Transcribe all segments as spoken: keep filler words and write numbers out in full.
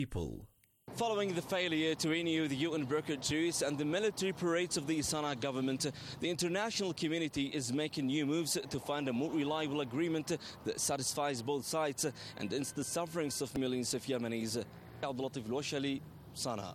People. Following the failure to renew the U N-brokered truce and the military parades of the Sana'a government, the international community is making new moves to find a more reliable agreement that satisfies both sides and ends the sufferings of millions of Yemenis. Abdul Latif Al-Washali, Sana'a.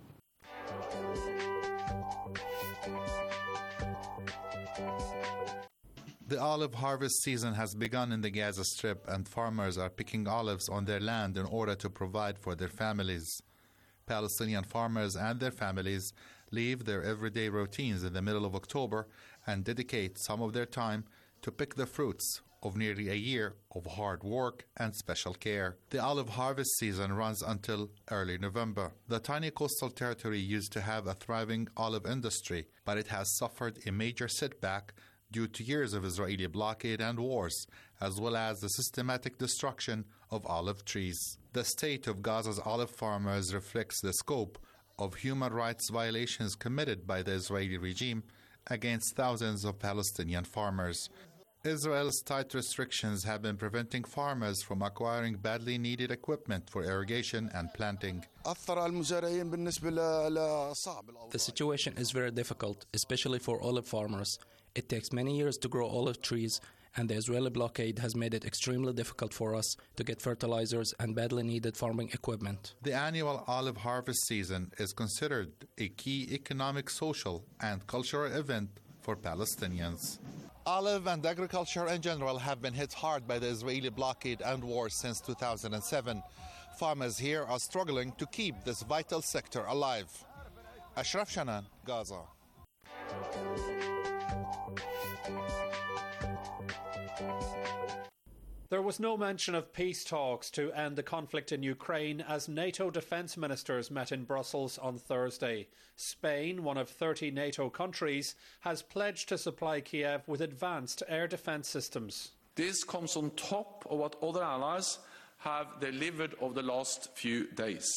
The olive harvest season has begun in the Gaza Strip, and farmers are picking olives on their land in order to provide for their families. Palestinian farmers and their families leave their everyday routines in the middle of October and dedicate some of their time to pick the fruits of nearly a year of hard work and special care. The olive harvest season runs until early November. The tiny coastal territory used to have a thriving olive industry, but it has suffered a major setback due to years of Israeli blockade and wars, as well as the systematic destruction of olive trees. The state of Gaza's olive farmers reflects the scope of human rights violations committed by the Israeli regime against thousands of Palestinian farmers. Israel's tight restrictions have been preventing farmers from acquiring badly needed equipment for irrigation and planting. The situation is very difficult, especially for olive farmers. It takes many years to grow olive trees, and the Israeli blockade has made it extremely difficult for us to get fertilizers and badly needed farming equipment. The annual olive harvest season is considered a key economic, social, and cultural event for Palestinians. Olive and agriculture in general have been hit hard by the Israeli blockade and war since two thousand seven. Farmers here are struggling to keep this vital sector alive. Ashraf Shanan, Gaza. There was no mention of peace talks to end the conflict in Ukraine as NATO defence ministers met in Brussels on Thursday. Spain, one of thirty NATO countries, has pledged to supply Kiev with advanced air defence systems. This comes on top of what other allies have delivered over the last few days.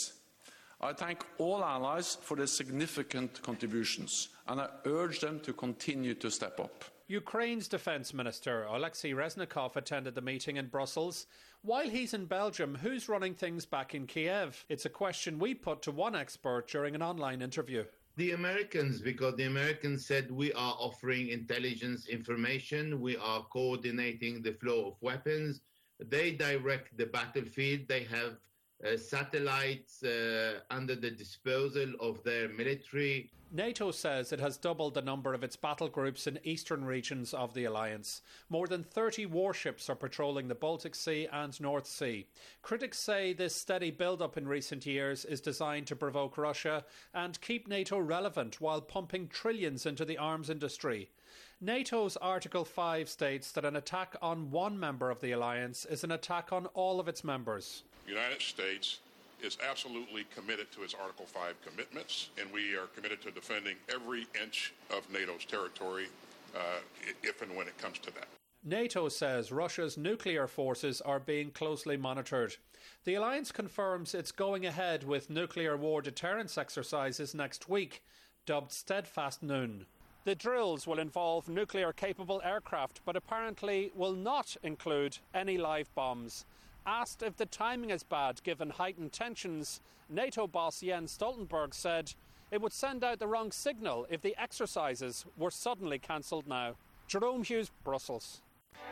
I thank all allies for their significant contributions, and I urge them to continue to step up. Ukraine's defence minister, Alexei Reznikov, attended the meeting in Brussels. While he's in Belgium, who's running things back in Kiev? It's a question we put to one expert during an online interview. The Americans, because the Americans said we are offering intelligence information, we are coordinating the flow of weapons. They direct the battlefield. They have uh, satellites uh, under the disposal of their military. NATO says it has doubled the number of its battle groups in eastern regions of the alliance. More than thirty warships are patrolling the Baltic Sea and North Sea. Critics say this steady build-up in recent years is designed to provoke Russia and keep NATO relevant while pumping trillions into the arms industry. NATO's Article five states that an attack on one member of the alliance is an attack on all of its members. The United States is absolutely committed to its Article five commitments, and we are committed to defending every inch of NATO's territory uh, if and when it comes to that. NATO says Russia's nuclear forces are being closely monitored. The alliance confirms it's going ahead with nuclear war deterrence exercises next week, dubbed Steadfast Noon. The drills will involve nuclear-capable aircraft, but apparently will not include any live bombs. Asked if the timing is bad given heightened tensions, NATO boss Jens Stoltenberg said it would send out the wrong signal if the exercises were suddenly cancelled now. Jerome Hughes, Brussels.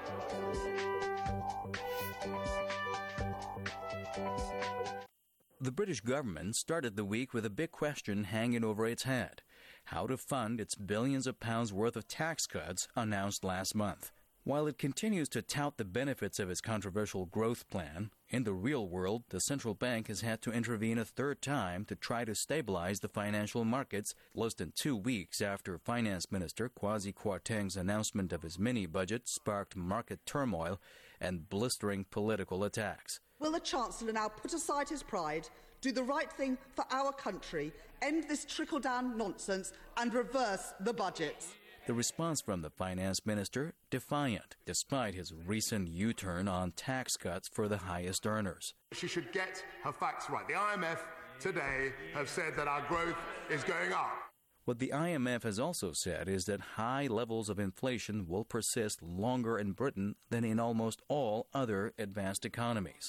The British government started the week with a big question hanging over its head: how to fund its billions of pounds worth of tax cuts announced last month. While it continues to tout the benefits of its controversial growth plan, in the real world, the central bank has had to intervene a third time to try to stabilize the financial markets less than two weeks after Finance Minister Kwasi Kwarteng's announcement of his mini-budget sparked market turmoil and blistering political attacks. Will the Chancellor now put aside his pride, do the right thing for our country, end this trickle-down nonsense and reverse the budget? The response from the finance minister, defiant, despite his recent U-turn on tax cuts for the highest earners. She should get her facts right. The I M F today have said that our growth is going up. What the I M F has also said is that high levels of inflation will persist longer in Britain than in almost all other advanced economies.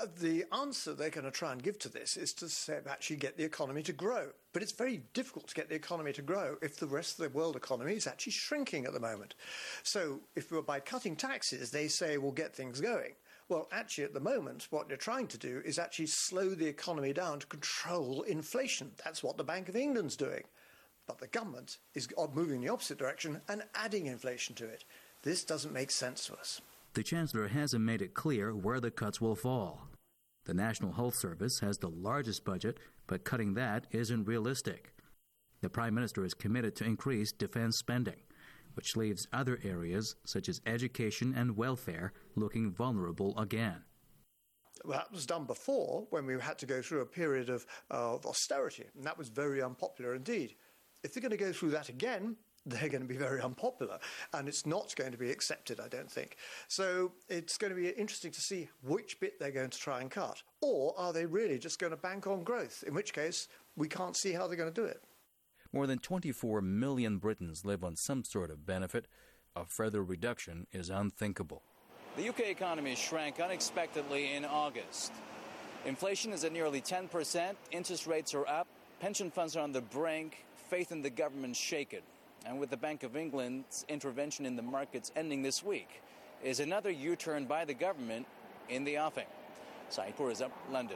The answer they're going to try and give to this is to say, actually get the economy to grow. But it's very difficult to get the economy to grow if the rest of the world economy is actually shrinking at the moment. So if we're by cutting taxes, they say we'll get things going. Well, actually, at the moment, what they're trying to do is actually slow the economy down to control inflation. That's what the Bank of England's doing. But the government is moving in the opposite direction and adding inflation to it. This doesn't make sense to us. The Chancellor hasn't made it clear where the cuts will fall. The National Health Service has the largest budget, but cutting that isn't realistic. The Prime Minister is committed to increase defense spending, which leaves other areas, such as education and welfare, looking vulnerable again. Well, that was done before, when we had to go through a period of, uh, of austerity, and that was very unpopular indeed. If they're going to go through that again, they're going to be very unpopular, and it's not going to be accepted, I don't think. So it's going to be interesting to see which bit they're going to try and cut. Or are they really just going to bank on growth, in which case we can't see how they're going to do it. More than twenty-four million Britons live on some sort of benefit. A further reduction is unthinkable. The U K economy shrank unexpectedly in August. Inflation is at nearly ten percent, interest rates are up, pension funds are on the brink, faith in the government shaken. And with the Bank of England's intervention in the markets ending this week, is another U-turn by the government in the offing. Saipur is up, London.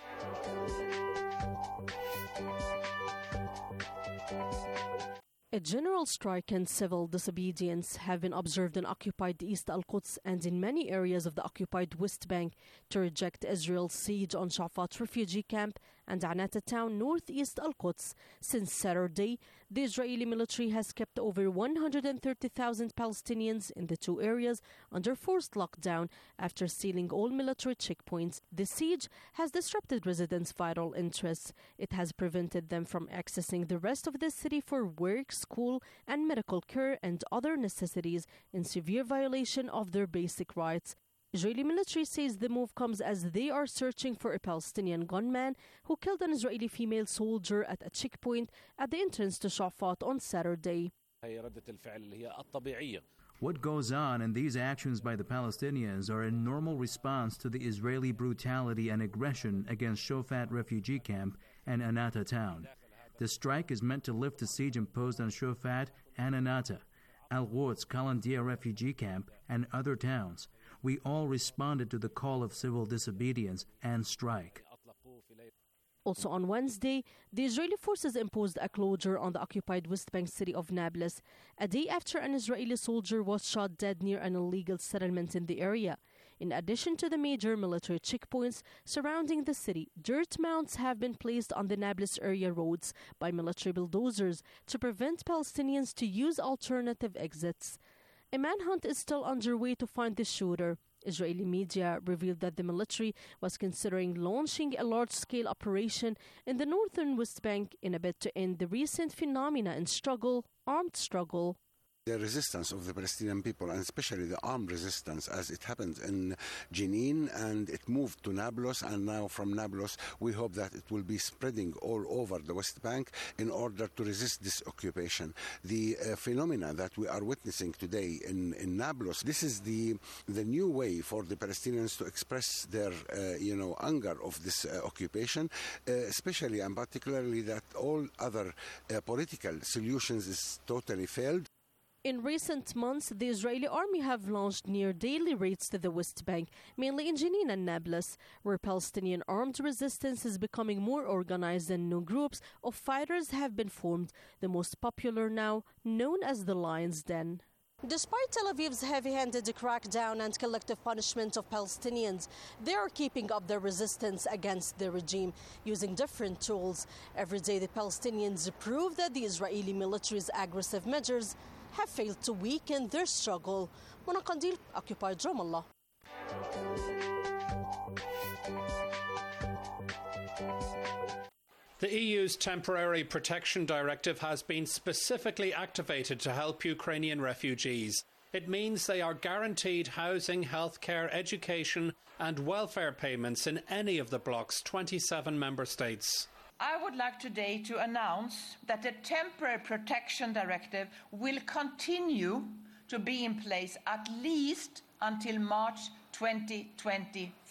A general strike and civil disobedience have been observed in occupied East Al-Quds and in many areas of the occupied West Bank to reject Israel's siege on Shafat refugee camp and Anata town northeast Al-Quds. Since Saturday, the Israeli military has kept over one hundred thirty thousand Palestinians in the two areas under forced lockdown after sealing all military checkpoints. The siege has disrupted residents' vital interests. It has prevented them from accessing the rest of the city for work, school, and medical care and other necessities, in severe violation of their basic rights. Israeli military says the move comes as they are searching for a Palestinian gunman who killed an Israeli female soldier at a checkpoint at the entrance to Shafat on Saturday. What goes on in these actions by the Palestinians are a normal response to the Israeli brutality and aggression against Shafat refugee camp and Anata town. The strike is meant to lift the siege imposed on Shafat and Anata, Al-Quds, Qalandiya refugee camp, and other towns. We all responded to the call of civil disobedience and strike. Also on Wednesday, the Israeli forces imposed a closure on the occupied West Bank city of Nablus, a day after an Israeli soldier was shot dead near an illegal settlement in the area. In addition to the major military checkpoints surrounding the city, dirt mounds have been placed on the Nablus area roads by military bulldozers to prevent Palestinians to use alternative exits. A manhunt is still underway to find the shooter. Israeli media revealed that the military was considering launching a large-scale operation in the northern West Bank in a bid to end the recent phenomena in struggle, armed struggle. The resistance of the Palestinian people, and especially the armed resistance, as it happened in Jenin, and it moved to Nablus, and now from Nablus we hope that it will be spreading all over the West Bank in order to resist this occupation. The uh, phenomena that we are witnessing today in, in Nablus, this is the the new way for the Palestinians to express their uh, you know anger of this uh, occupation, uh, especially and particularly that all other uh, political solutions is totally failed. In recent months, the Israeli army have launched near daily raids to the West Bank, mainly in Jenin and Nablus, where Palestinian armed resistance is becoming more organized and new groups of fighters have been formed, the most popular now known as the Lion's Den. Despite Tel Aviv's heavy-handed crackdown and collective punishment of Palestinians, they are keeping up their resistance against the regime using different tools. Every day the Palestinians prove that the Israeli military's aggressive measures have failed to weaken their struggle. Mona Qandil, occupied Ramallah. The E U's Temporary Protection Directive has been specifically activated to help Ukrainian refugees. It means they are guaranteed housing, healthcare, education and welfare payments in any of the bloc's twenty-seven member states. I would like today to announce that the Temporary Protection Directive will continue to be in place at least until March twenty twenty-four.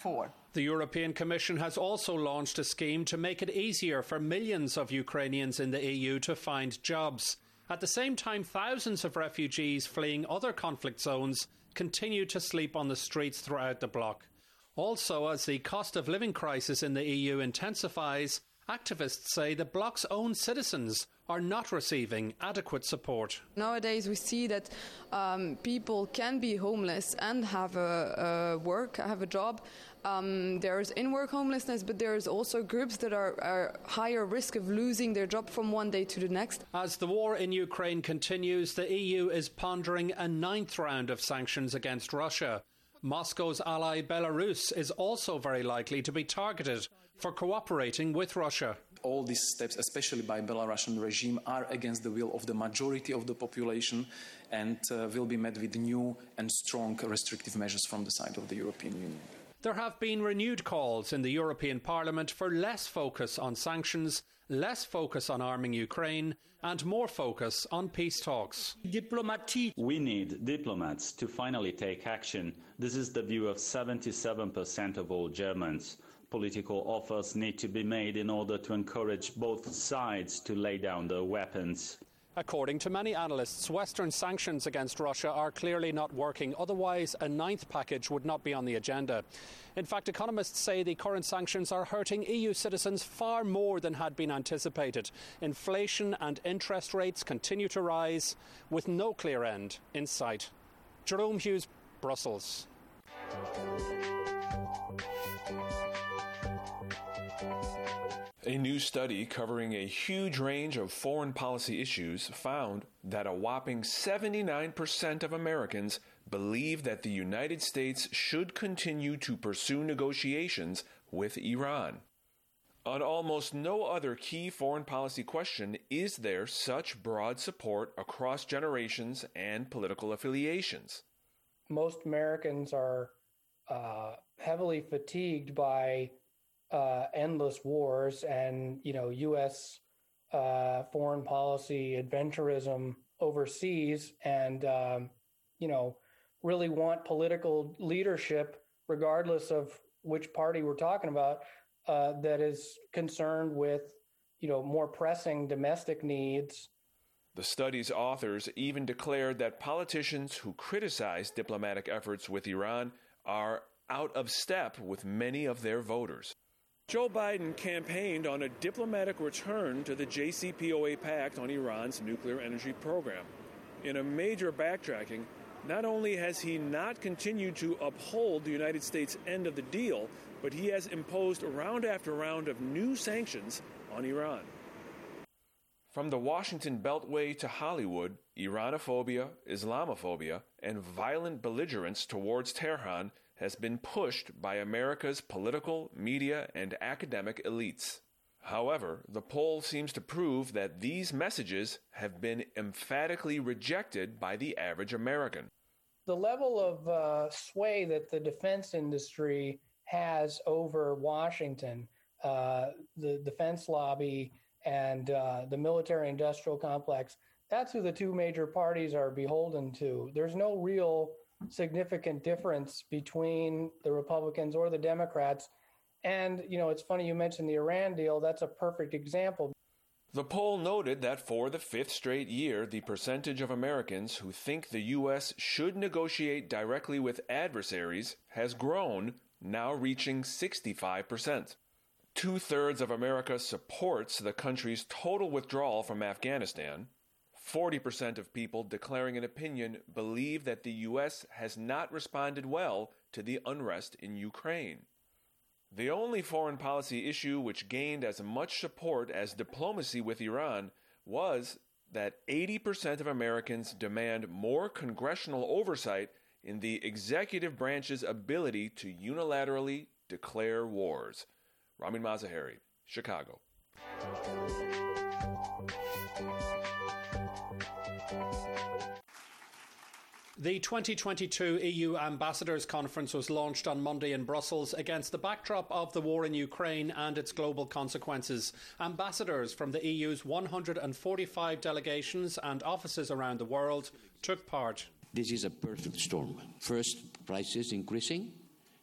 The European Commission has also launched a scheme to make it easier for millions of Ukrainians in the E U to find jobs. At the same time, thousands of refugees fleeing other conflict zones continue to sleep on the streets throughout the bloc. Also, as the cost of living crisis in the E U intensifies, activists say the bloc's own citizens are not receiving adequate support. Nowadays we see that um, people can be homeless and have a, a work, have a job. Um, there's in-work homelessness, but there's also groups that are, are higher risk of losing their job from one day to the next. As the war in Ukraine continues, the E U is pondering a ninth round of sanctions against Russia. Moscow's ally Belarus is also very likely to be targeted for cooperating with Russia. All these steps, especially by the Belarusian regime, are against the will of the majority of the population and uh, will be met with new and strong restrictive measures from the side of the European Union. There have been renewed calls in the European Parliament for less focus on sanctions, less focus on arming Ukraine, and more focus on peace talks. We need diplomats to finally take action. This is the view of seventy-seven percent of all Germans. Political offers need to be made in order to encourage both sides to lay down their weapons. According to many analysts, Western sanctions against Russia are clearly not working. Otherwise, a ninth package would not be on the agenda. In fact, economists say the current sanctions are hurting E U citizens far more than had been anticipated. Inflation and interest rates continue to rise, with no clear end in sight. Jerome Hughes, Brussels. A new study covering a huge range of foreign policy issues found that a whopping seventy-nine percent of Americans believe that the United States should continue to pursue negotiations with Iran. On almost no other key foreign policy question is there such broad support across generations and political affiliations. Most Americans are uh, heavily fatigued by Uh, endless wars and, you know, U S uh, foreign policy adventurism overseas and, um, you know, really want political leadership, regardless of which party we're talking about, uh, that is concerned with, you know, more pressing domestic needs. The study's authors even declared that politicians who criticize diplomatic efforts with Iran are out of step with many of their voters. Joe Biden campaigned on a diplomatic return to the J C P O A pact on Iran's nuclear energy program. In a major backtracking, not only has he not continued to uphold the United States' end of the deal, but he has imposed round after round of new sanctions on Iran. From the Washington Beltway to Hollywood, Iranophobia, Islamophobia, and violent belligerence towards Tehran has been pushed by America's political, media, and academic elites. However, the poll seems to prove that these messages have been emphatically rejected by the average American. The level of uh, sway that the defense industry has over Washington, uh, the defense lobby, and uh, the military-industrial complex, that's who the two major parties are beholden to. There's no real significant difference between the Republicans or the Democrats. And, you know, it's funny you mentioned the Iran deal. That's a perfect example. The poll noted that for the fifth straight year, the percentage of Americans who think the U S should negotiate directly with adversaries has grown, now reaching sixty-five percent. Two-thirds of America supports the country's total withdrawal from Afghanistan. forty percent of people declaring an opinion believe that the U S has not responded well to the unrest in Ukraine. The only foreign policy issue which gained as much support as diplomacy with Iran was that eighty percent of Americans demand more congressional oversight in the executive branch's ability to unilaterally declare wars. Ramin Mazaheri, Chicago. The twenty twenty-two E U Ambassadors Conference was launched on Monday in Brussels against the backdrop of the war in Ukraine and its global consequences. Ambassadors from the E U's one hundred forty-five delegations and offices around the world took part. This is a perfect storm. First, prices increasing,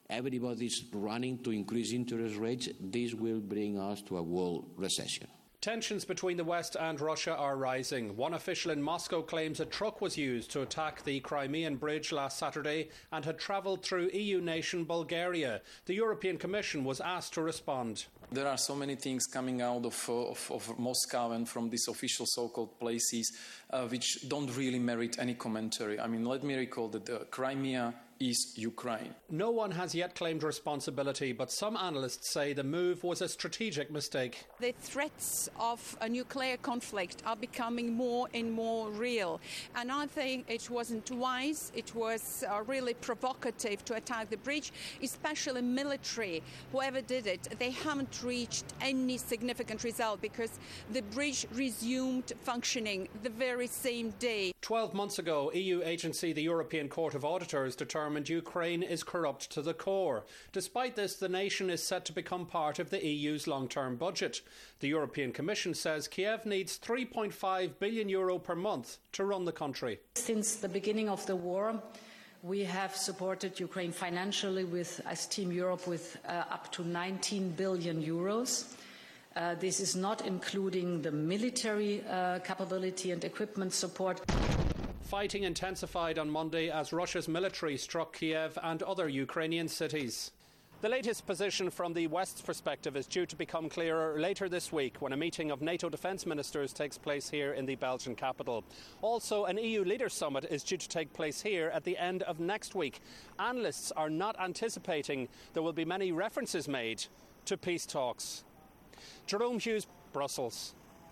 everybody's running to increase interest rates, this will bring us to a world recession. Tensions between the West and Russia are rising. One official in Moscow claims a truck was used to attack the Crimean bridge last Saturday and had travelled through E U nation Bulgaria. The European Commission was asked to respond. There are so many things coming out of, uh, of, of Moscow and from these official so-called places uh, which don't really merit any commentary. I mean, let me recall that uh, Crimea is Ukraine. No one has yet claimed responsibility, but some analysts say the move was a strategic mistake. The threats of a nuclear conflict are becoming more and more real, and I think it wasn't wise, it was uh, really provocative to attack the bridge, especially military. Whoever did it, they haven't reached any significant result because the bridge resumed functioning the very same day. Twelve months ago, E U agency the European Court of Auditors determined Ukraine is corrupt to the core. Despite this, the nation is set to become part of the E U's long-term budget. The European Commission says Kiev needs three point five billion euro per month to run the country. Since the beginning of the war, we have supported Ukraine financially with, as Team Europe, with uh, up to nineteen billion euros. Uh, this is not including the military uh, capability and equipment support. Fighting intensified on Monday as Russia's military struck Kiev and other Ukrainian cities. The latest position from the West's perspective is due to become clearer later this week when a meeting of NATO defence ministers takes place here in the Belgian capital. Also, an E U leaders' summit is due to take place here at the end of next week. Analysts are not anticipating there will be many references made to peace talks. Jerome Hughes, Brussels.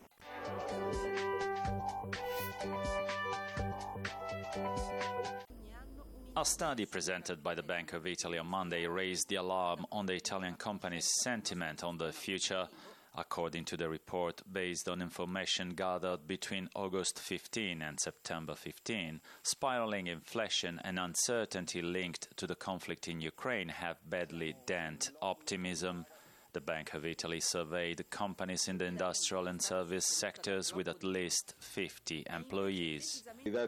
A study presented by the Bank of Italy on Monday raised the alarm on the Italian company's sentiment on the future. According to the report, based on information gathered between August fifteenth and September fifteenth, spiraling inflation and uncertainty linked to the conflict in Ukraine have badly dented optimism. The Bank of Italy surveyed companies in the industrial and service sectors with at least fifty employees.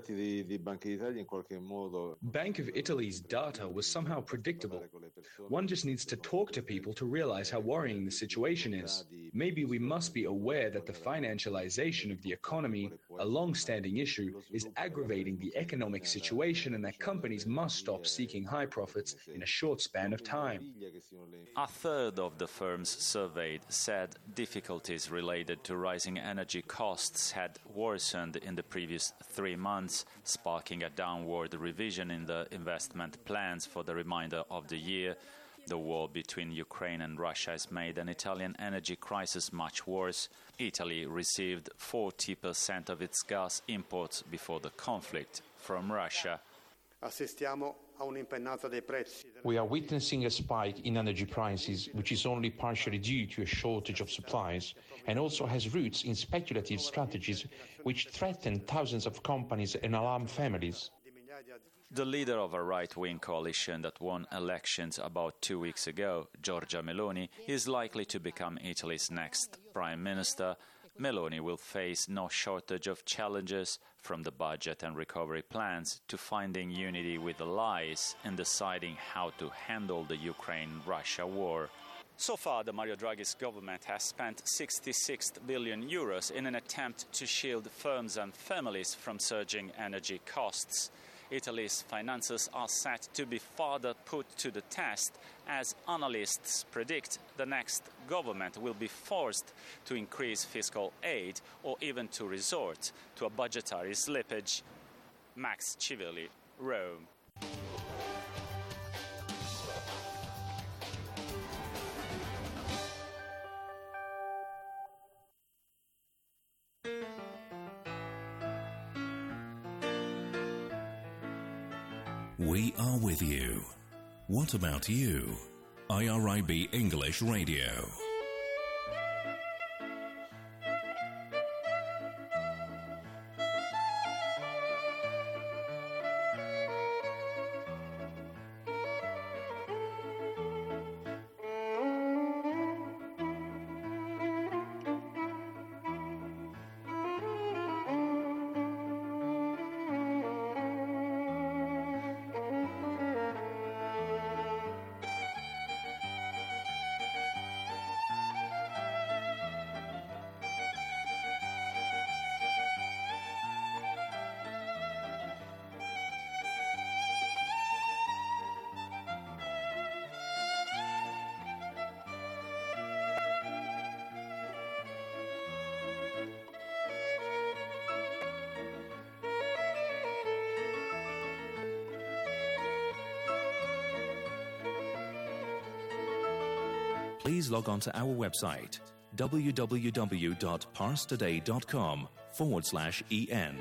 Bank of Italy's data was somehow predictable. One just needs to talk to people to realize how worrying the situation is. Maybe we must be aware that the financialization of the economy, a long-standing issue, is aggravating the economic situation and that companies must stop seeking high profits in a short span of time. A third of the firms surveyed said difficulties related to rising energy costs had worsened in the previous three months, sparking a downward revision in the investment plans for the remainder of the year. The war between Ukraine and Russia has made an Italian energy crisis much worse. Italy received forty percent of its gas imports before the conflict from Russia. We are witnessing a spike in energy prices, which is only partially due to a shortage of supplies, and also has roots in speculative strategies which threaten thousands of companies and alarm families. The leader of a right-wing coalition that won elections about two weeks ago, Giorgia Meloni, is likely to become Italy's next prime minister. Meloni will face no shortage of challenges, from the budget and recovery plans to finding unity with allies and deciding how to handle the Ukraine-Russia war. So far, the Mario Draghi's government has spent sixty-six billion euros in an attempt to shield firms and families from surging energy costs. Italy's finances are set to be further put to the test as analysts predict the next government will be forced to increase fiscal aid or even to resort to a budgetary slippage. Max Civilli, Rome. We are with you. What about you? I R I B English Radio. please log on to our website www.parstoday.com forward slash en.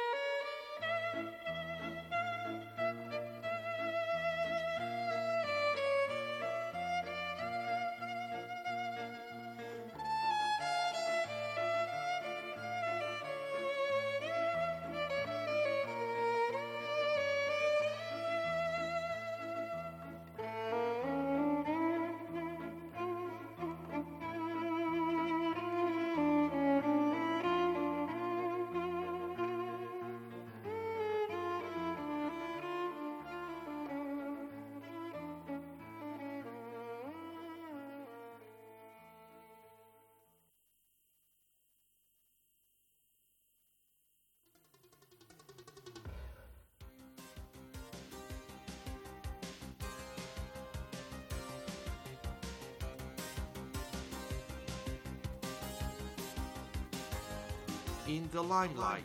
In the limelight.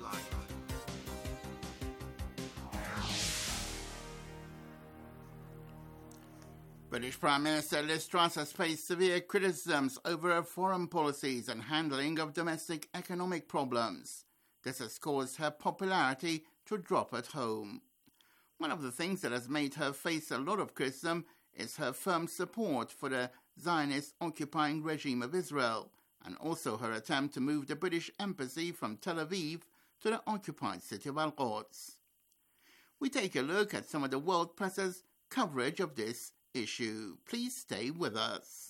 British Prime Minister Liz Truss has faced severe criticisms over her foreign policies and handling of domestic economic problems. This has caused her popularity to drop at home. One of the things that has made her face a lot of criticism is her firm support for the Zionist occupying regime of Israel, and also her attempt to move the British embassy from Tel Aviv to the occupied city of Al-Quds. We take a look at some of the world press's coverage of this issue. Please stay with us.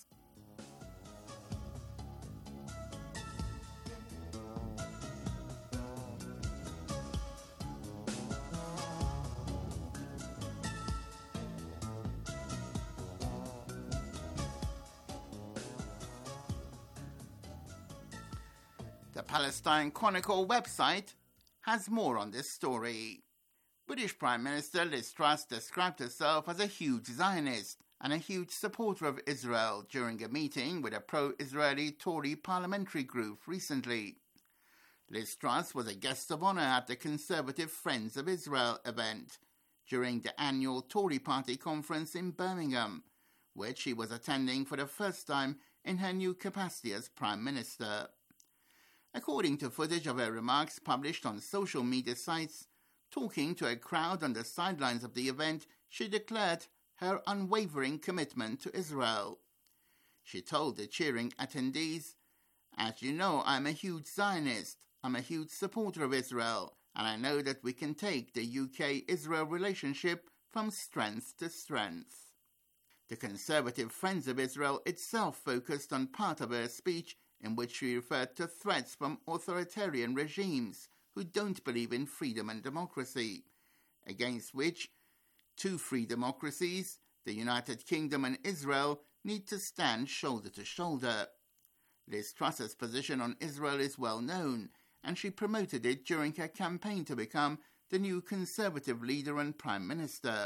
The Palestine Chronicle website has more on this story. British Prime Minister Liz Truss described herself as a huge Zionist and a huge supporter of Israel during a meeting with a pro-Israeli Tory parliamentary group recently. Liz Truss was a guest of honour at the Conservative Friends of Israel event during the annual Tory party conference in Birmingham, which she was attending for the first time in her new capacity as Prime Minister. According to footage of her remarks published on social media sites, talking to a crowd on the sidelines of the event, she declared her unwavering commitment to Israel. She told the cheering attendees, "As you know, I'm a huge Zionist, I'm a huge supporter of Israel, and I know that we can take the U K Israel relationship from strength to strength." The Conservative Friends of Israel itself focused on part of her speech in which she referred to threats from authoritarian regimes who don't believe in freedom and democracy, against which two free democracies, the United Kingdom and Israel, need to stand shoulder to shoulder. Liz Truss's position on Israel is well known, and she promoted it during her campaign to become the new Conservative leader and Prime Minister.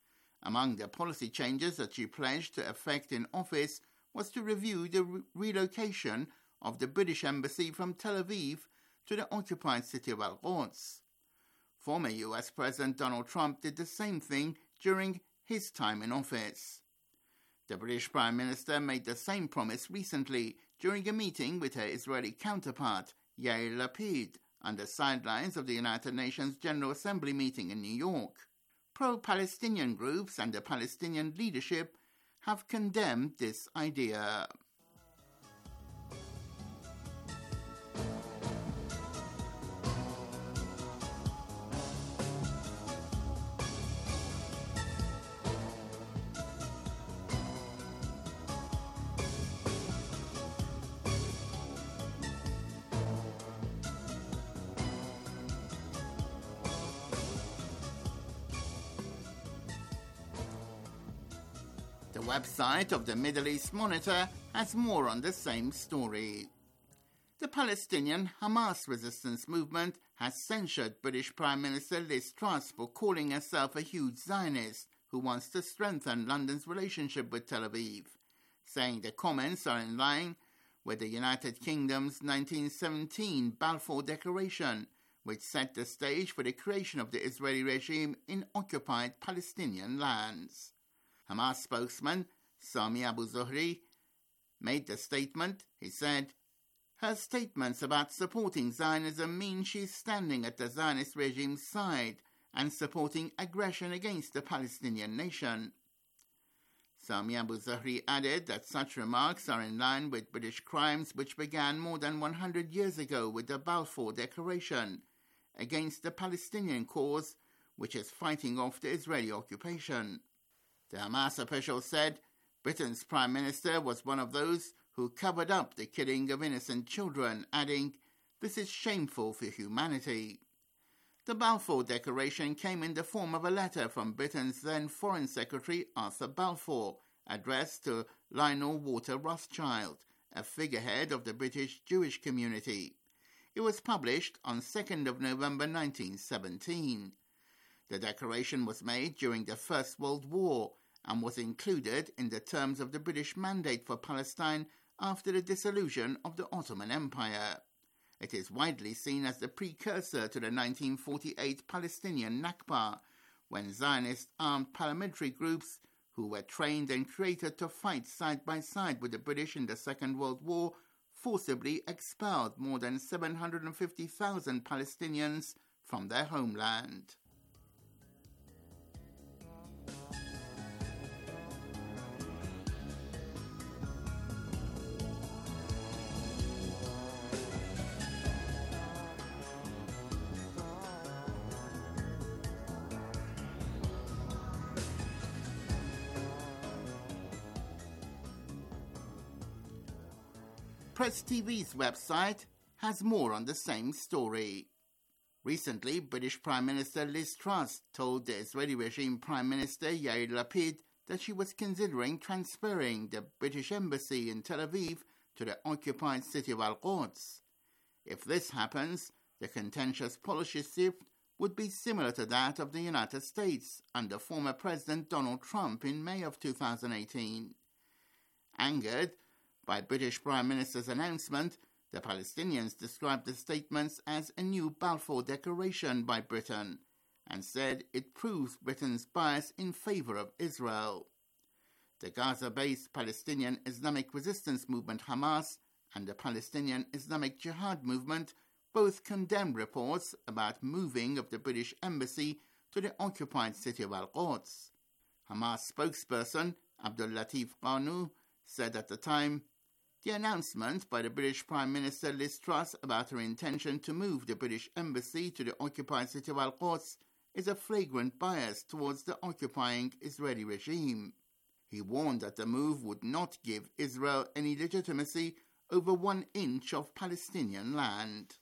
Among the policy changes that she pledged to effect in office was to review the re- relocation of the British embassy from Tel Aviv to the occupied city of Al-Quds. Former U S President Donald Trump did the same thing during his time in office. The British Prime Minister made the same promise recently during a meeting with her Israeli counterpart, Yair Lapid, on the sidelines of the United Nations General Assembly meeting in New York. Pro-Palestinian groups and the Palestinian leadership have condemned this idea. The website of the Middle East Monitor has more on the same story. The Palestinian Hamas resistance movement has censured British Prime Minister Liz Truss for calling herself a huge Zionist who wants to strengthen London's relationship with Tel Aviv, saying the comments are in line with the United Kingdom's nineteen seventeen Balfour Declaration, which set the stage for the creation of the Israeli regime in occupied Palestinian lands. Hamas spokesman Sami Abu Zuhri made the statement, he said, "Her statements about supporting Zionism mean she's standing at the Zionist regime's side and supporting aggression against the Palestinian nation." Sami Abu Zuhri added that such remarks are in line with British crimes which began more than one hundred years ago with the Balfour Declaration against the Palestinian cause, which is fighting off the Israeli occupation. The Hamas official said Britain's Prime Minister was one of those who covered up the killing of innocent children, adding, "This is shameful for humanity." The Balfour Declaration came in the form of a letter from Britain's then Foreign Secretary Arthur Balfour, addressed to Lionel Walter Rothschild, a figurehead of the British Jewish community. It was published on second of November nineteen seventeen. The declaration was made during the First World War and was included in the terms of the British mandate for Palestine after the dissolution of the Ottoman Empire. It is widely seen as the precursor to the nineteen forty-eight Palestinian Nakba, when Zionist armed paramilitary groups who were trained and created to fight side by side with the British in the Second World War forcibly expelled more than seven hundred fifty thousand Palestinians from their homeland. Press T V's website has more on the same story. Recently, British Prime Minister Liz Truss told the Israeli regime Prime Minister Yair Lapid that she was considering transferring the British Embassy in Tel Aviv to the occupied city of Al-Quds. If this happens, the contentious policy shift would be similar to that of the United States under former President Donald Trump in May of two thousand eighteen. Angered by British Prime Minister's announcement, the Palestinians described the statements as a new Balfour Declaration by Britain and said it proves Britain's bias in favour of Israel. The Gaza-based Palestinian Islamic Resistance Movement Hamas and the Palestinian Islamic Jihad Movement both condemned reports about moving of the British Embassy to the occupied city of Al-Quds. Hamas spokesperson Abdul Latif Qanu said at the time, "The announcement by the British Prime Minister Liz Truss about her intention to move the British Embassy to the occupied city of Al-Quds is a flagrant bias towards the occupying Israeli regime." He warned that the move would not give Israel any legitimacy over one inch of Palestinian land.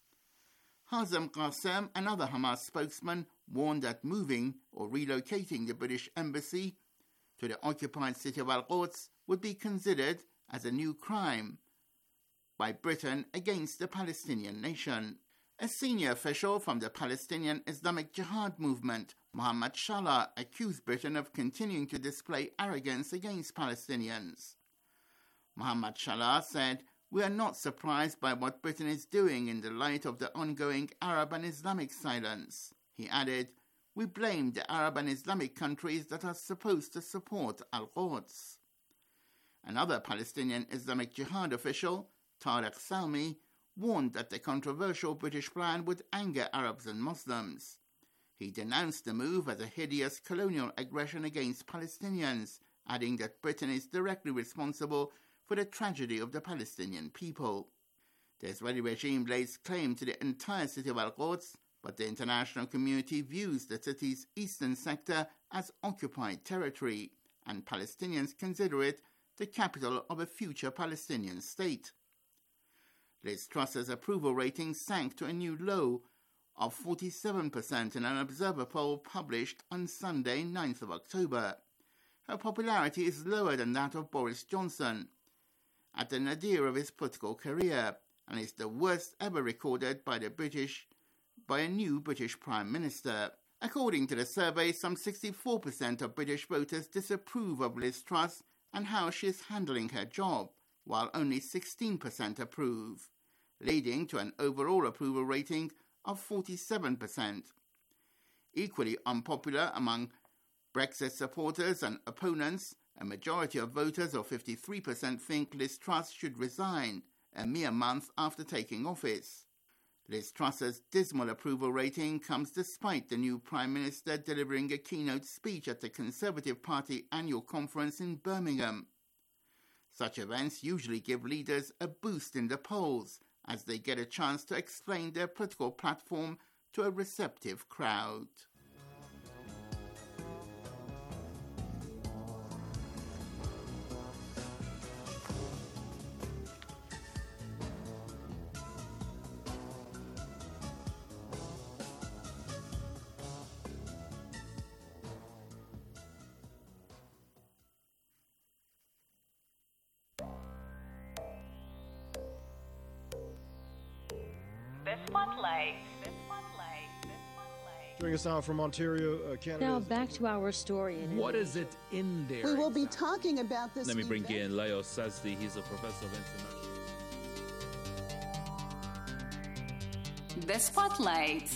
Hazem Qassem, another Hamas spokesman, warned that moving or relocating the British Embassy to the occupied city of Al-Quds would be considered as a new crime by Britain against the Palestinian nation. A senior official from the Palestinian Islamic Jihad movement, Mohammed Shalah, accused Britain of continuing to display arrogance against Palestinians. Mohammed Shalah said, "We are not surprised by what Britain is doing in the light of the ongoing Arab and Islamic silence." He added, "We blame the Arab and Islamic countries that are supposed to support Al-Quds." Another Palestinian Islamic Jihad official, Tariq Salmi, warned that the controversial British plan would anger Arabs and Muslims. He denounced the move as a hideous colonial aggression against Palestinians, adding that Britain is directly responsible for the tragedy of the Palestinian people. The Israeli regime lays claim to the entire city of Al-Quds, but the international community views the city's eastern sector as occupied territory, and Palestinians consider it the capital of a future Palestinian state. Liz Truss's approval rating sank to a new low of forty-seven percent in an Observer poll published on Sunday, ninth of October. Her popularity is lower than that of Boris Johnson, at the nadir of his political career, and is the worst ever recorded by the British by a new British Prime Minister. According to the survey, some sixty-four percent of British voters disapprove of Liz Truss and how she is handling her job, while only sixteen percent approve, leading to an overall approval rating of forty-seven percent. Equally unpopular among Brexit supporters and opponents, A majority of voters, or fifty-three percent, think Liz Truss should resign a mere month after taking office. Liz Truss's dismal approval rating comes despite the new Prime Minister delivering a keynote speech at the Conservative Party annual conference in Birmingham. Such events usually give leaders a boost in the polls as they get a chance to explain their political platform to a receptive crowd. Joining us now from Ontario, uh, Canada. Now back to our story. In what is it in there? We will be talking about this. Let me bring event. in Leo Sazdi. He's a professor of international. The Spotlight.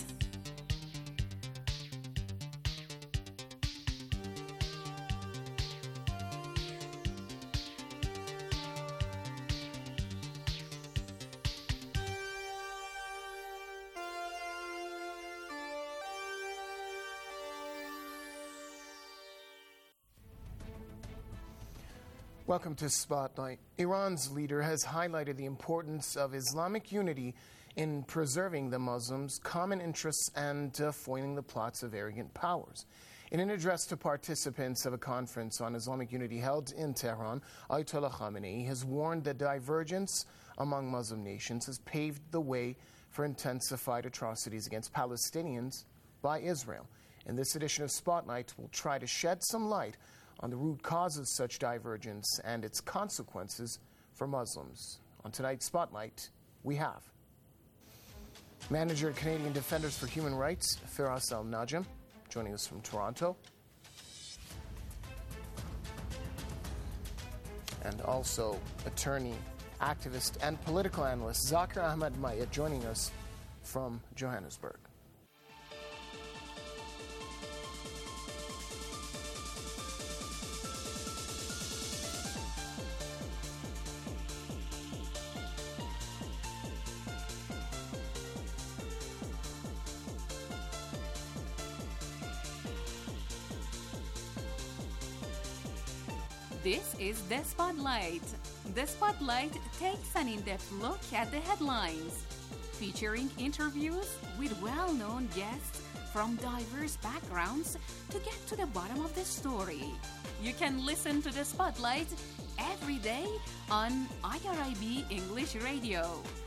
Welcome to Spotlight. Iran's leader has highlighted the importance of Islamic unity in preserving the Muslims' common interests and uh, foiling the plots of arrogant powers. In an address to participants of a conference on Islamic unity held in Tehran, Ayatollah Khamenei has warned that divergence among Muslim nations has paved the way for intensified atrocities against Palestinians by Israel. In this edition of Spotlight, we'll try to shed some light on the root causes of such divergence and its consequences for Muslims. On tonight's Spotlight, we have Manager at Canadian Defenders for Human Rights, Firas Al-Najm, joining us from Toronto. And also attorney, activist, and political analyst Zakir Ahmed Mayed, joining us from Johannesburg. This is The Spotlight. The Spotlight takes an in-depth look at the headlines, featuring interviews with well-known guests from diverse backgrounds to get to the bottom of the story. You can listen to The Spotlight every day on I R I B English Radio.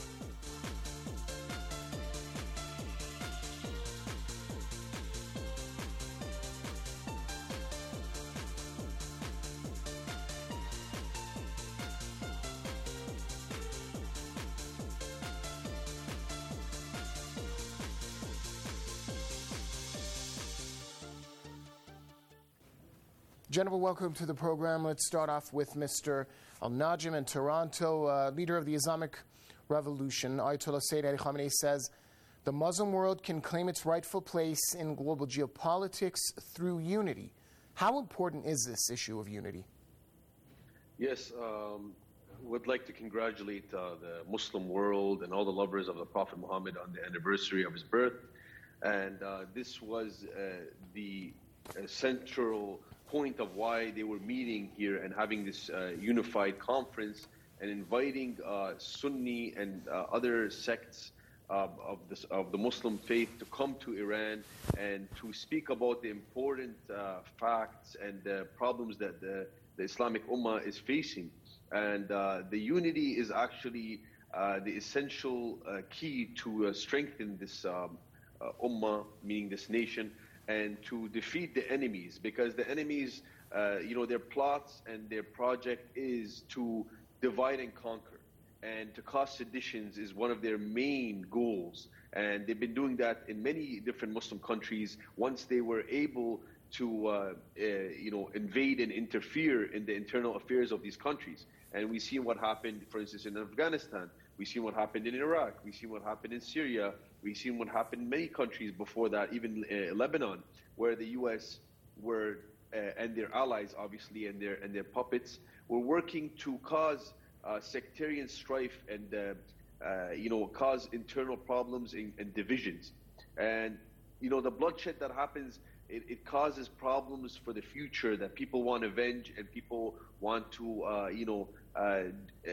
Gentlemen, welcome to the program. Let's start off with Mister Al-Najm in Toronto, uh, leader of the Islamic Revolution. Ayatollah Sayyid Ali Khamenei says the Muslim world can claim its rightful place in global geopolitics through unity. How important is this issue of unity? Yes, um, would like to congratulate uh, the Muslim world and all the lovers of the Prophet Muhammad on the anniversary of his birth. And uh, this was uh, the uh, central point of why they were meeting here and having this uh, unified conference and inviting uh, Sunni and uh, other sects uh, of, this, of the Muslim faith to come to Iran and to speak about the important uh, facts and the problems that the, the Islamic Ummah is facing. And uh, the unity is actually uh, the essential uh, key to uh, strengthen this um, uh, Ummah, meaning this nation, and to defeat the enemies, because the enemies, uh, you know, their plots and their project is to divide and conquer, and to cause seditions is one of their main goals. And they've been doing that in many different Muslim countries once they were able to, uh, uh, you know, invade and interfere in the internal affairs of these countries. And we've seen what happened, for instance, in Afghanistan. We've seen what happened in Iraq. We've seen what happened in Syria. We've seen what happened in many countries before that, even uh, Lebanon, where the U S were uh, and their allies, obviously, and their and their puppets, were working to cause uh, sectarian strife and uh, uh, you know cause internal problems and, and divisions. And you know the bloodshed that happens, it, it causes problems for the future that people want to avenge and people want to uh, you know uh, uh,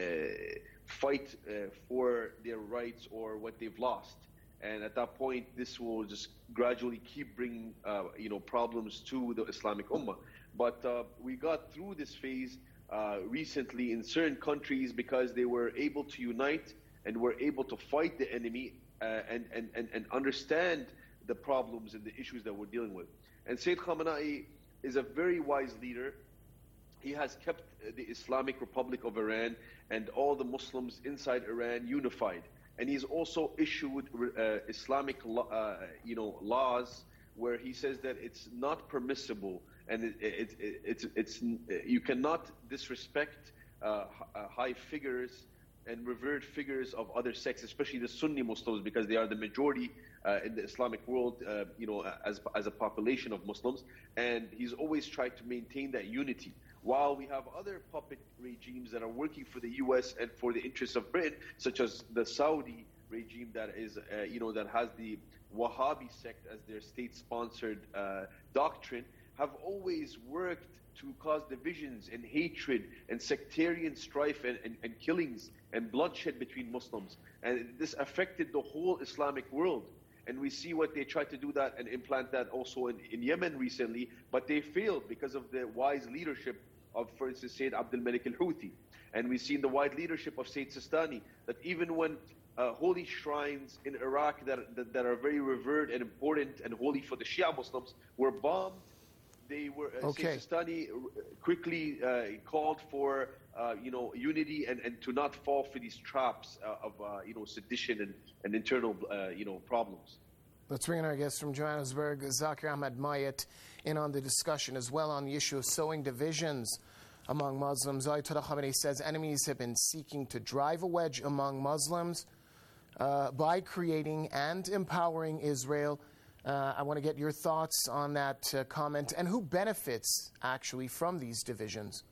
fight uh, for their rights or what they've lost. And at that point, this will just gradually keep bringing, uh, you know, problems to the Islamic Ummah. But uh, we got through this phase uh, recently in certain countries because they were able to unite and were able to fight the enemy uh, and, and, and, and understand the problems and the issues that we're dealing with. And Sayyid Khamenei is a very wise leader. He has kept the Islamic Republic of Iran and all the Muslims inside Iran unified. And he's also issued uh, Islamic, uh, you know, laws where he says that it's not permissible, and it, it, it, it's it's you cannot disrespect uh, high figures and revered figures of other sects, especially the Sunni Muslims, because they are the majority uh, in the Islamic world, uh, you know, as as a population of Muslims. And he's always tried to maintain that unity. While we have other puppet regimes that are working for the U S and for the interests of Britain, such as the Saudi regime that is, uh, you know, that has the Wahhabi sect as their state-sponsored uh, doctrine, have always worked to cause divisions and hatred and sectarian strife and, and, and killings and bloodshed between Muslims. And this affected the whole Islamic world. And we see what they tried to do that and implant that also in, in Yemen recently, but they failed because of the wise leadership of, for instance, Sayyid Abdul Malik al-Houthi. And we've seen the wide leadership of Sayyid Sistani, that even when uh, holy shrines in Iraq that, that, that are very revered and important and holy for the Shia Muslims were bombed, they were, uh, okay. Sayyid Sistani quickly uh, called for, uh, you know, unity and, and to not fall for these traps uh, of, uh, you know, sedition and, and internal, uh, you know, problems. Let's bring in our guest from Johannesburg, Zakir Ahmad Mayat, in on the discussion as well on the issue of sowing divisions among Muslims. Ayatollah Khamenei says enemies have been seeking to drive a wedge among Muslims uh, by creating and empowering Israel. Uh, I want to get your thoughts on that uh, comment and who benefits actually from these divisions.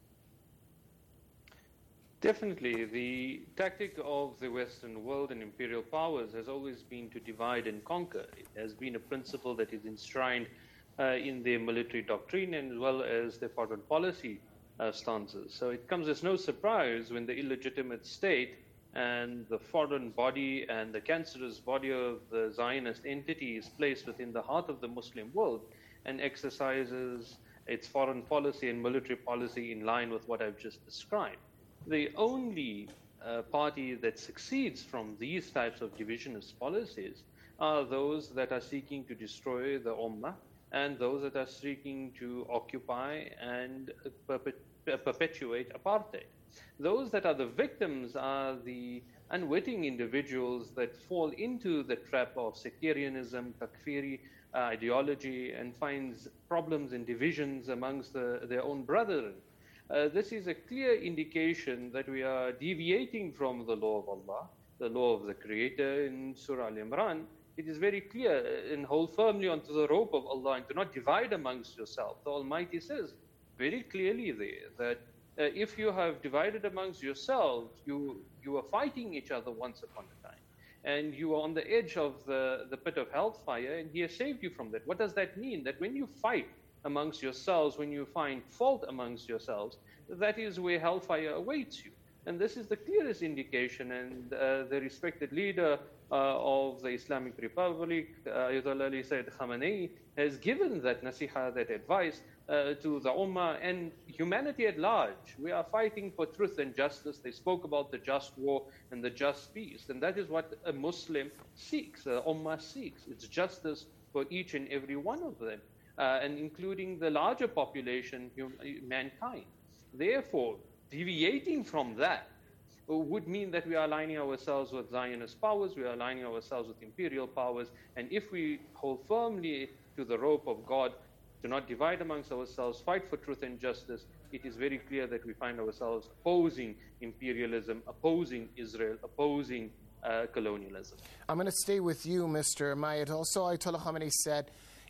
Definitely. The tactic of the Western world and imperial powers has always been to divide and conquer. It has been a principle that is enshrined uh, in their military doctrine as well as their foreign policy uh, stances. So it comes as no surprise when the illegitimate state and the foreign body and the cancerous body of the Zionist entity is placed within the heart of the Muslim world and exercises its foreign policy and military policy in line with what I've just described. The only uh, party that succeeds from these types of divisionist policies are those that are seeking to destroy the Ummah and those that are seeking to occupy and perpet- perpetuate apartheid. Those that are the victims are the unwitting individuals that fall into the trap of sectarianism, takfiri uh, ideology, and finds problems and divisions amongst the, their own brethren. Uh, this is a clear indication that we are deviating from the law of Allah, the law of the Creator in Surah Al-Imran. It is very clear, and hold firmly onto the rope of Allah and do not divide amongst yourself. The Almighty says very clearly there that uh, if you have divided amongst yourselves, you, you are fighting each other once upon a time. And you are on the edge of the, the pit of hellfire, and He has saved you from that. What does that mean? That when you fight amongst yourselves, when you find fault amongst yourselves, that is where hellfire awaits you. And this is the clearest indication, and uh, the respected leader uh, of the Islamic Republic, uh, Ayatollah Ali Sayyid Khamenei, has given that nasiha, that advice uh, to the Ummah and humanity at large. We are fighting for truth and justice. They spoke about the just war and the just peace, and that is what a Muslim seeks, the Ummah seeks. It's justice for each and every one of them. Uh, and including the larger population, hum- mankind. Therefore, deviating from that would mean that we are aligning ourselves with Zionist powers, we are aligning ourselves with imperial powers, and if we hold firmly to the rope of God, do not divide amongst ourselves, fight for truth and justice, it is very clear that we find ourselves opposing imperialism, opposing Israel, opposing uh, colonialism. I'm going to stay with you, Mister Mayat. Also, Ayatollah Khamenei said,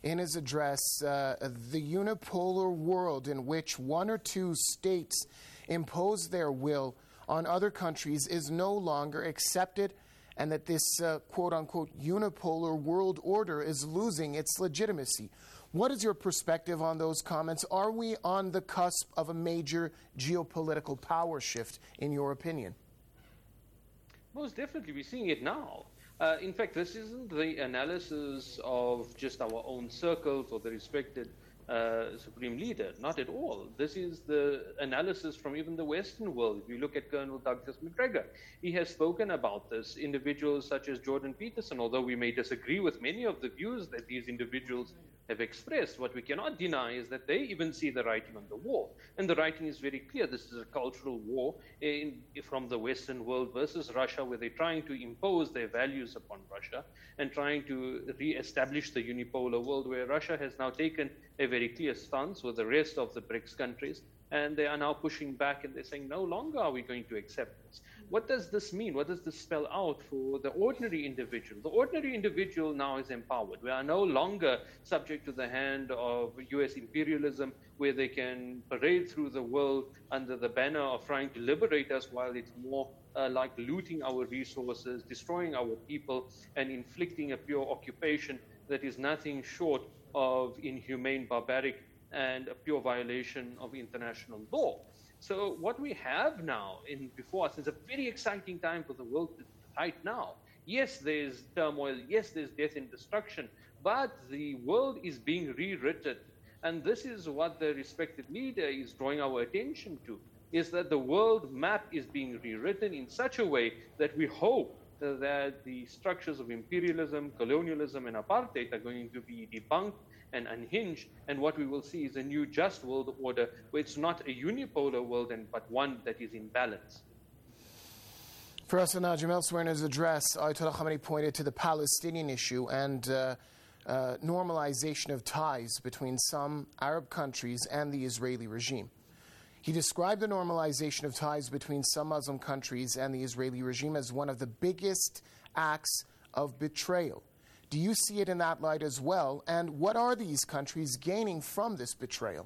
in his address, uh, the unipolar world in which one or two states impose their will on other countries is no longer accepted, and that this uh, quote-unquote unipolar world order is losing its legitimacy. What is your perspective on those comments? Are we on the cusp of a major geopolitical power shift, in your opinion? Most definitely, we're seeing it now. Uh, in fact, this isn't the analysis of just our own circles or the respected uh, supreme leader. Not at all. This is the analysis from even the Western world. If you look at Colonel Douglas Macgregor, he has spoken about this. Individuals such as Jordan Peterson, although we may disagree with many of the views that these individuals have expressed, what we cannot deny is that they even see the writing on the wall. And the writing is very clear. This is a cultural war in, from the Western world versus Russia, where they're trying to impose their values upon Russia and trying to re-establish the unipolar world, where Russia has now taken a very clear stance with the rest of the BRICS countries. And they are now pushing back and they're saying, no longer are we going to accept this. What does this mean? What does this spell out for the ordinary individual? The ordinary individual now is empowered. We are no longer subject to the hand of U S imperialism, where they can parade through the world under the banner of trying to liberate us, while it's more uh, like looting our resources, destroying our people, and inflicting a pure occupation that is nothing short of inhumane, barbaric, and a pure violation of international law. So what we have now in before us is a very exciting time for the world right now. Yes, there's turmoil. Yes, there's death and destruction. But the world is being rewritten. And this is what the respected leader is drawing our attention to, is that the world map is being rewritten in such a way that we hope that the structures of imperialism, colonialism, and apartheid are going to be debunked and unhinged, and what we will see is a new just world order, where it's not a unipolar world, and but one that is in balance. For us, Najim, elsewhere in his address, Ayatollah Khamenei pointed to the Palestinian issue and uh, uh, normalization of ties between some Arab countries and the Israeli regime. He described the normalization of ties between some Muslim countries and the Israeli regime as one of the biggest acts of betrayal. Do you see it in that light as well? And what are these countries gaining from this betrayal?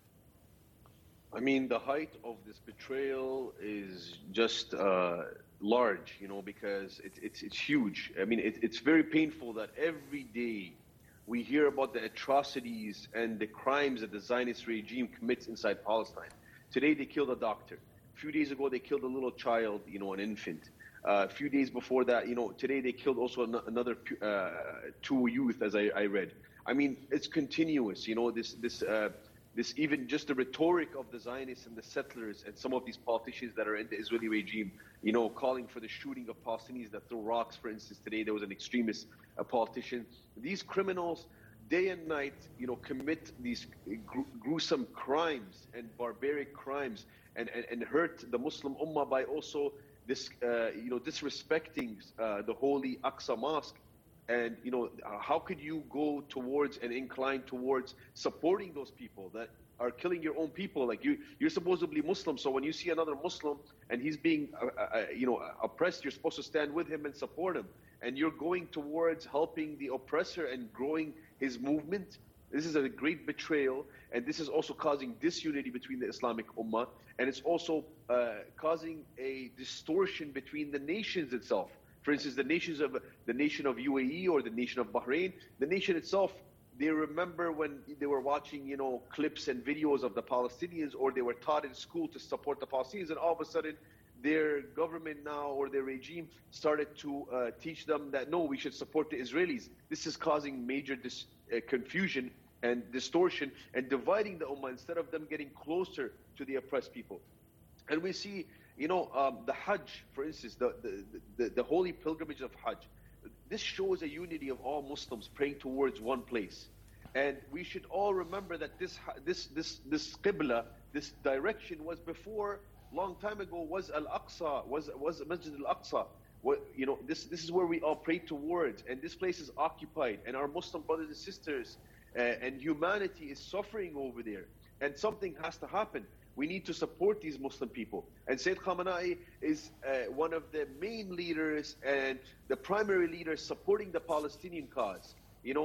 I mean, the height of this betrayal is just uh, large, you know, because it, it's it's huge. I mean, it, it's very painful that every day we hear about the atrocities and the crimes that the Zionist regime commits inside Palestine. Today they killed a doctor. A few days ago they killed a little child, you know, an infant. Uh, a few days before that, you know, today they killed also an- another uh, two youth, as I, I read. I mean, it's continuous, you know, this, this, uh, this even just the rhetoric of the Zionists and the settlers and some of these politicians that are in the Israeli regime, you know, calling for the shooting of Palestinians that throw rocks. For instance, today there was an extremist uh, politician. These criminals, day and night, you know, commit these gr- gruesome crimes and barbaric crimes and, and, and hurt the Muslim Ummah by also this, uh, you know, disrespecting uh, the holy Aqsa Mosque. And, you know, how could you go towards and incline towards supporting those people that are killing your own people? Like, you, you're supposedly Muslim, so when you see another Muslim and he's being, uh, uh, you know, oppressed, you're supposed to stand with him and support him. And you're going towards helping the oppressor and growing his movement. This is a great betrayal, and this is also causing disunity between the Islamic Ummah, and it's also uh, causing a distortion between the nations itself. For instance, the nations of the nation of U A E or the nation of Bahrain, the nation itself, they remember when they were watching, you know, clips and videos of the Palestinians, or they were taught in school to support the Palestinians, and all of a sudden their government now or their regime started to uh, teach them that, no, we should support the Israelis. This is causing major dis- uh, confusion and distortion and dividing the Ummah instead of them getting closer to the oppressed people. And we see, you know, um, the Hajj, for instance, the, the, the, the holy pilgrimage of Hajj. This shows a unity of all Muslims praying towards one place. And we should all remember that this this this this Qibla, this direction was before, long time ago, was Al-Aqsa, was was Masjid Al-Aqsa. What, you know, this this is where we all pray towards, and this place is occupied, and our Muslim brothers and sisters uh, and humanity is suffering over there, and something has to happen. We need to support these Muslim people. And Sayyid Khamenei is uh, one of the main leaders and the primary leaders supporting the Palestinian cause. You know,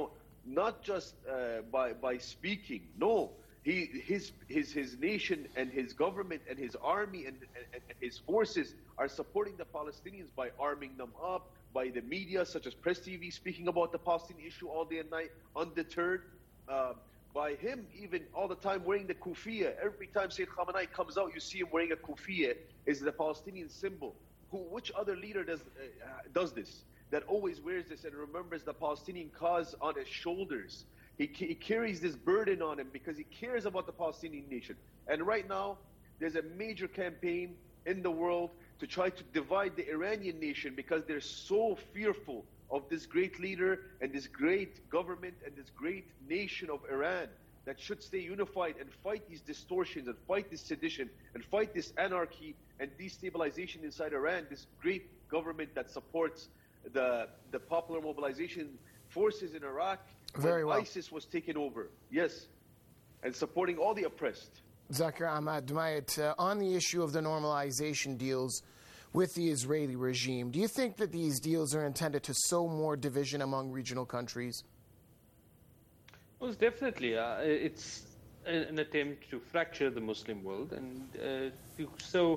not just uh, by by speaking. No, he his his his nation and his government and his army and, and, and his forces are supporting the Palestinians by arming them up, by the media such as Press T V speaking about the Palestinian issue all day and night undeterred, uh, by him even all the time wearing the kufiya. Every time Sayyid Khamenei comes out, you see him wearing a kufiya, is the Palestinian symbol. Who, which other leader does uh, does this? That always wears this and remembers the Palestinian cause on his shoulders. He, he carries this burden on him because he cares about the Palestinian nation. And right now, there's a major campaign in the world to try to divide the Iranian nation because they're so fearful of this great leader and this great government and this great nation of Iran that should stay unified and fight these distortions and fight this sedition and fight this anarchy and destabilization inside Iran, this great government that supports the the popular mobilization forces in Iraq Very when well. ISIS was taken over. Yes, and supporting all the oppressed. Zakir Ahmad Dumayet, uh, on the issue of the normalization deals with the Israeli regime, do you think that these deals are intended to sow more division among regional countries? Well, definitely. Uh, it's an attempt to fracture the Muslim world and uh, to sow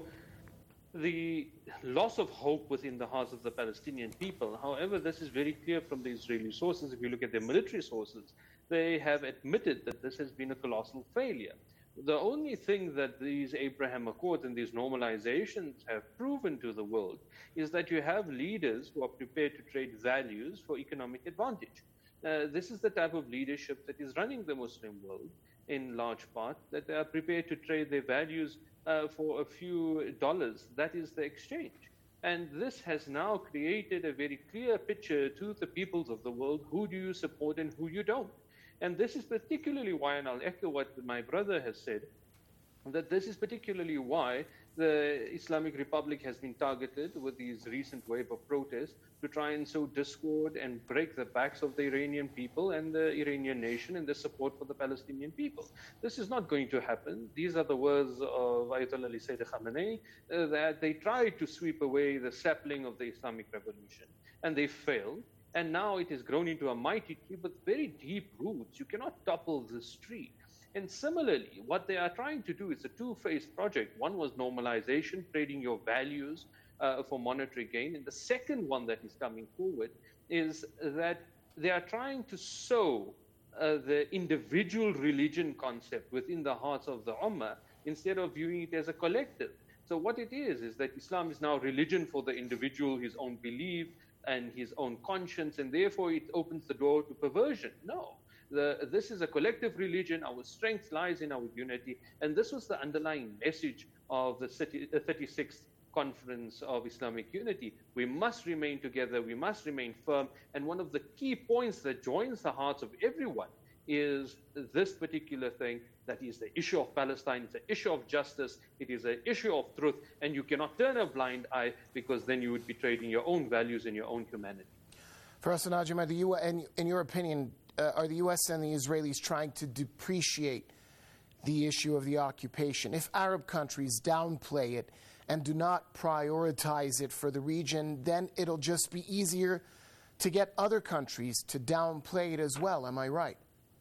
the loss of hope within the hearts of the Palestinian people. However, this is very clear from the Israeli sources. If you look at their military sources, they have admitted that this has been a colossal failure. The only thing that these Abraham Accords and these normalizations have proven to the world is that you have leaders who are prepared to trade values for economic advantage. Uh, this is the type of leadership that is running the Muslim world in large part, that they are prepared to trade their values uh, for a few dollars. That is the exchange. And this has now created a very clear picture to the peoples of the world, who do you support and who you don't. And this is particularly why, and I'll echo what my brother has said, that this is particularly why the Islamic Republic has been targeted with these recent wave of protests to try and sow discord and break the backs of the Iranian people and the Iranian nation and the support for the Palestinian people. This is not going to happen. These are the words of Ayatollah Ali Sayyid Khamenei, uh, that they tried to sweep away the sapling of the Islamic Revolution, and they failed. And now it has grown into a mighty tree with very deep roots. You cannot topple this tree. And similarly, what they are trying to do is a two-phase project. One was normalization, trading your values uh, for monetary gain. And the second one that is coming forward is that they are trying to sow uh, the individual religion concept within the hearts of the Ummah instead of viewing it as a collective. So what it is, is that Islam is now religion for the individual, his own belief and his own conscience, and therefore it opens the door to perversion. No. The, this is a collective religion. Our strength lies in our unity. And this was the underlying message of the thirty-sixth Conference of Islamic Unity. We must remain together. We must remain firm. And one of the key points that joins the hearts of everyone is this particular thing, that is the issue of Palestine. It's an issue of justice. It is an issue of truth. And you cannot turn a blind eye, because then you would be trading your own values and your own humanity. First, Najima, the U S, in, in your opinion, uh, are the U S and the Israelis trying to depreciate the issue of the occupation? If Arab countries downplay it and do not prioritize it for the region, then it'll just be easier to get other countries to downplay it as well. Am I right?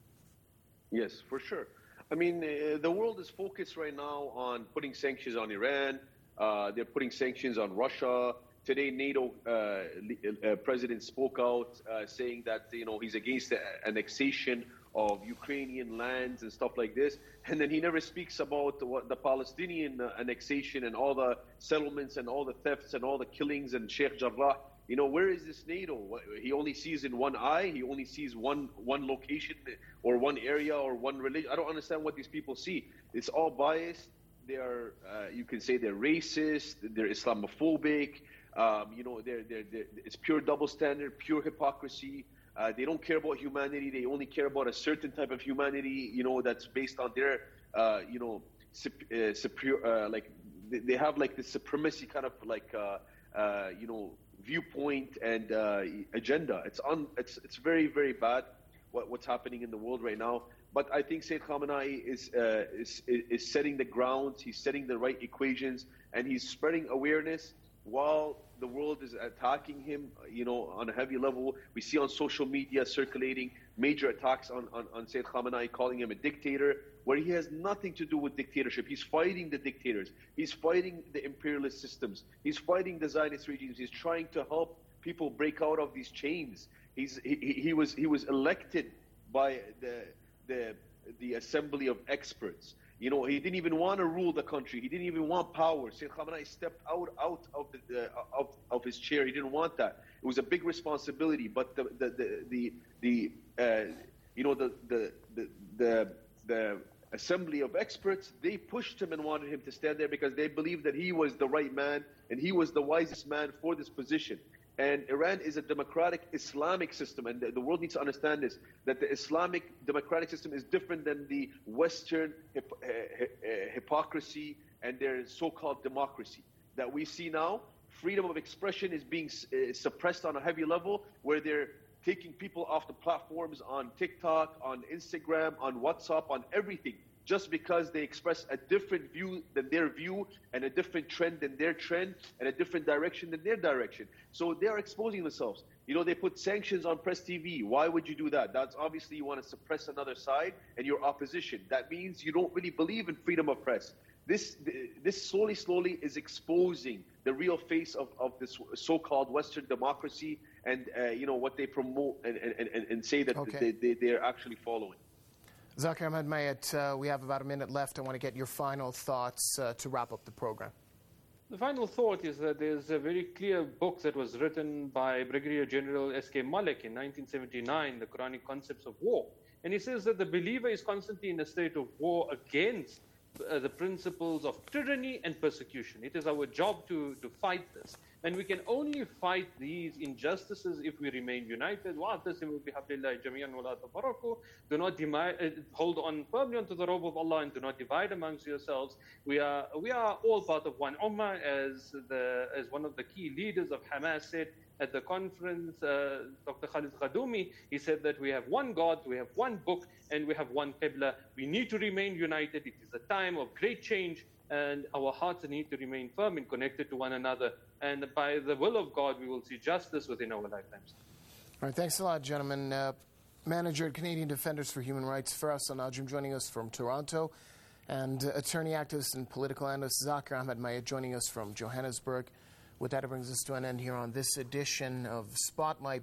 Yes, for sure. I mean, uh, the world is focused right now on putting sanctions on Iran. Uh, they're putting sanctions on Russia. Today, NATO uh, uh, president spoke out uh, saying that, you know, he's against the annexation of Ukrainian lands and stuff like this. And then he never speaks about what the Palestinian uh, annexation and all the settlements and all the thefts and all the killings and Sheikh Jarrah. You know, where is this NATO? He only sees in one eye. He only sees one one location or one area or one religion. I don't understand what these people see. It's all biased. They are, uh, you can say they're racist. They're Islamophobic. Um, you know, they're, they're, they're, it's pure double standard, pure hypocrisy. Uh, they don't care about humanity. They only care about a certain type of humanity, you know, that's based on their, uh, you know, uh, superior, uh, like they, they have like this supremacy kind of like, uh, uh, you know, viewpoint and uh, agenda. It's un, it's it's very very bad what, what's happening in the world right now. But I think Sayyid Khamenei is uh, is is setting the grounds. He's setting the right equations, and he's spreading awareness while the world is attacking him, you know, on a heavy level. We see on social media circulating major attacks on, on, on Sayyid Khamenei, calling him a dictator, where he has nothing to do with dictatorship. He's fighting the dictators. He's fighting the imperialist systems. He's fighting the Zionist regimes. He's trying to help people break out of these chains. He's, he, he, was, he was elected by the, the, the assembly of experts. You know, he didn't even want to rule the country. He didn't even want power. Sayyid Khamenei stepped out out of the uh, of, of his chair. He didn't want that. It was a big responsibility. But the the the the, the uh, you know the the the the, the assembly of experts, they pushed him and wanted him to stand there because they believed that he was the right man and he was the wisest man for this position. And Iran is a democratic Islamic system, and the, the world needs to understand this, that the Islamic democratic system is different than the Western hip, uh, uh, hypocrisy and their so-called democracy that we see now. Freedom of expression is being uh, suppressed on a heavy level, where they're taking people off the platforms on TikTok, on Instagram, on WhatsApp, on everything, just because they express a different view than their view, and a different trend than their trend, and a different direction than their direction. So they are exposing themselves. You know, they put sanctions on Press T V. Why would you do that? That's obviously you want to suppress another side and your opposition. That means you don't really believe in freedom of press. This, this slowly, slowly is exposing the real face of, of this so-called Western democracy and, uh, you know, what they promote and, and, and, and say that okay. they, they, they're actually following. Zakir Ahmed Mayet, uh, we have about a minute left. I want to get your final thoughts uh, to wrap up the program. The final thought is that there's a very clear book that was written by Brigadier General S K Malik in nineteen seventy-nine, The Quranic Concepts of War. And he says that the believer is constantly in a state of war against uh, the principles of tyranny and persecution. It is our job to, to fight this. And we can only fight these injustices if we remain united. Do not demi- hold on firmly onto the robe of Allah and do not divide amongst yourselves. We are we are all part of one ummah, as the as one of the key leaders of Hamas said at the conference, uh, Doctor Khalid Khadoumi. He said that we have one God, we have one book, and we have one Qibla. We need to remain united. It is a time of great change, and our hearts need to remain firm and connected to one another. And by the will of God, we will see justice within our lifetimes. All right, thanks a lot, gentlemen. Uh, Manager at Canadian Defenders for Human Rights, Faraz Al-Najm, joining us from Toronto, and uh, attorney, activist, and political analyst Zakir Ahmed Mayet joining us from Johannesburg. With that, it brings us to an end here on this edition of Spotlight.